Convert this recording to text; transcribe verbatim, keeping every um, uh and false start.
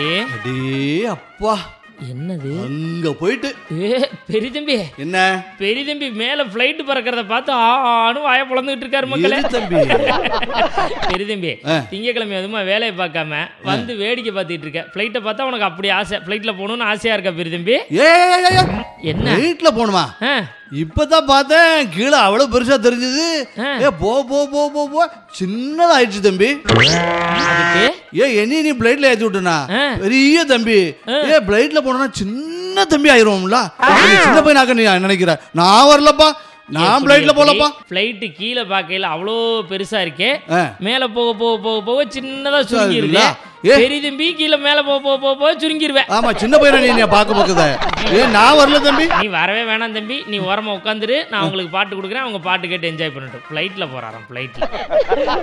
அடே அப்பா, என்னது அங்க போயிட்டு ஏ பெரிய தம்பி, என்ன பெரிய தம்பி மேல பிளைட் பறக்கிறத பார்த்து ஆணும் வாய பொளந்துகிட்டு இருக்காரு மக்களே. தம்பி பெரிய தம்பி, திங்கக்கிழமை எதுவுமா வேலையை பார்க்காம வந்து வேடிக்கை பார்த்துட்டு இருக்க. பிளைட்டை பார்த்தா உனக்கு அப்படி ஆசை, பிளைட்ல போகணும்னு ஆசையா இருக்கா பெரிய தம்பி? ஏ என்ன வீட்டுல போகணுமா? இப்பதான் பார்த்தேன், கீழே அவ்வளவு பெருசா தெரிஞ்சது. ஏ போ போ போ போ போ சின்னதாயிடுச்சு தம்பி. ஏ என்ன நீ பிளைட்ல ஏத்தி விட்டுனா பெரிய தம்பி. ஏ பிளைட்ல போனா சின்ன தம்பி ஆயிருவோம்ல. சின்ன பையனாக்க நீ நினைக்கிற? நான் வரலப்பா, நான் பிளைட்ல போலப்பா. பிளைட் கீழே பார்க்கையில அவ்வளோ பெருசா இருக்கே, மேல போக போக போக போக சின்னதா சுருங்கிருது. பெரிய தம்பி கீழே மேல போக போக போக போக சுருங்கிருவேன். ஆமா, சின்ன பையனா நீ பார்க்க போக்குத. ஏ நான் வரல தம்பி. நீ வரவே வேணாம் தம்பி, நீ ஓரமா உட்காந்துரு, நான் உங்களுக்கு பாட்டு கொடுக்குறேன், அவங்க பாட்டு கேட்டு என்ஜாய் பண்ணட்டும். பிளைட்ல போறாராம், பிளைட்ல.